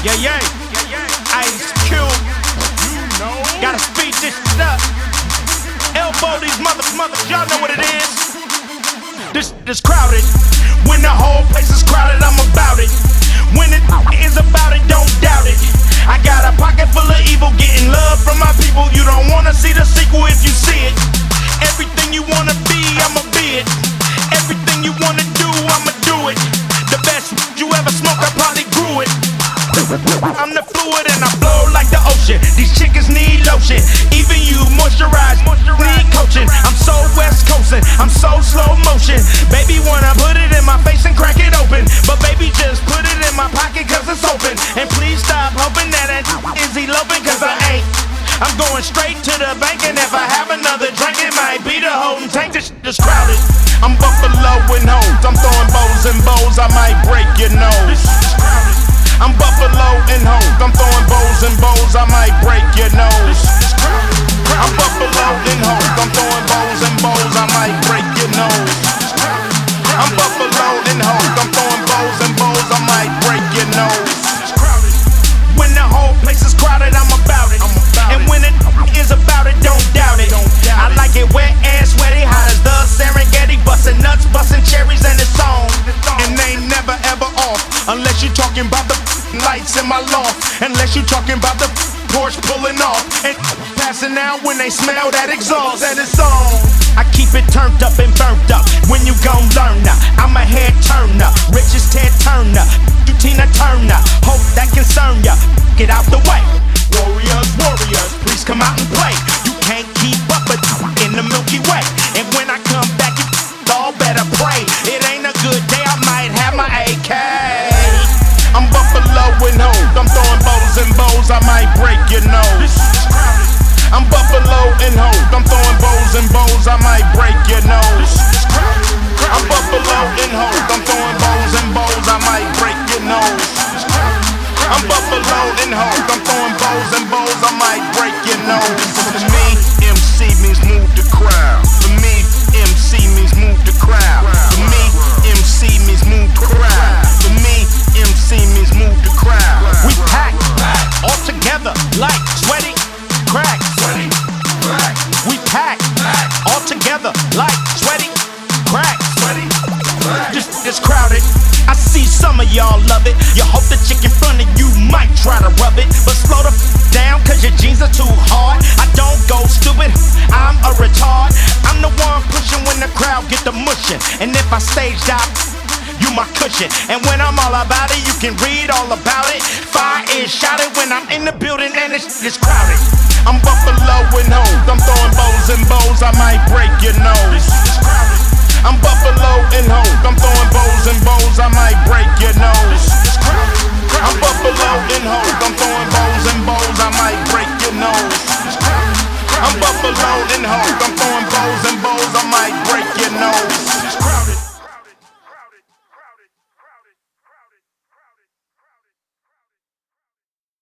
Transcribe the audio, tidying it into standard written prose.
Yeah, yeah. Ice Cube. Gotta speed this shit up. Elbow these mothers, y'all know what it is. This crowded. When the whole place is crowded, I'm about it. When it is about it, don't doubt it. I got a pocket full of evil, getting love from my people. You don't wanna see the sequel if you see it. Everything you wanna be, I'ma be it. Everything you wanna do, I'ma do it. The best you ever smoked, I probably grew it. I'm the fluid and I flow like the ocean. These chickens need lotion. Even you moisturize, need coaching. I'm so West Coastin', I'm so slow motion. Baby wanna put it in my face and crack it open, but baby just put it in my pocket cause it's open. And please stop hoping that is eloping cause I ain't. I'm going straight to the bank, and if I have another drink it might be the whole tank. This shit is crowded. I'm Buffalo and hoes, I'm throwing bows and bows, I might break your nose. I'm Buffalo and hoes, I'm throwing bows and bows, I might break your nose. I'm Buffalo and hoes, I'm throwing bows and bows, I might break your nose. I'm Buffalo and hoes, I'm throwing bows and bows, I might break your nose. When the whole place is crowded, I'm about it. And when it is about it, don't doubt it. I like it wet and sweaty, hot as the Serengeti, bustin' nuts, bustin' cherries, and it's on. And they never ever off, unless you're talking about the lights in my loft. Unless you're talking about the Porsche pulling off and passing out when they smell that exhaust. And it's on. I keep it turned up and burnt up. When you gon' learn now, I'm a head turner, rich as Ted Turner, you Tina Turner. Hope that concern ya. Get out the way. Warriors, please come out and play. You can't keep up with in the Milky Way. And when I come back, you all better pray. It ain't a good day, I might have my AK. I'm Buffalo and hoes, I'm throwing bows and bows, I might break your nose. I'm Buffalo and hoes, I'm throwing bows and bows, I might break your nose. I'm Buffalo and hoes, I'm throwing bows and bows, I might break your nose. I'm Buffalo and hoes, I'm throwing bows and bows, I might break your nose. For me, MC means move the crowd. For me, MC means move the crowd. For me, MC means move the crowd. For me, MC means move the crowd. We pack all together like sweaty crack. We pack all together like sweaty crack. This crowded. I see some of y'all love it. You hope the chick in front of you might try to rub it, but slow the down cause your jeans are too hard. I don't go stupid, I'm a retard. I'm the one pushing when the crowd get the mushin'. And if I stage out, you my cushion. And when I'm all about it, you can read all about it. Fire is shouted when I'm in the building and it's crowded. I'm Buffalo and hoes, I'm throwing bows and bows, I might break your nose. I'm Buffalo and hoes, I'm throwing bows and bows, I might break your nose. I'm Buffalo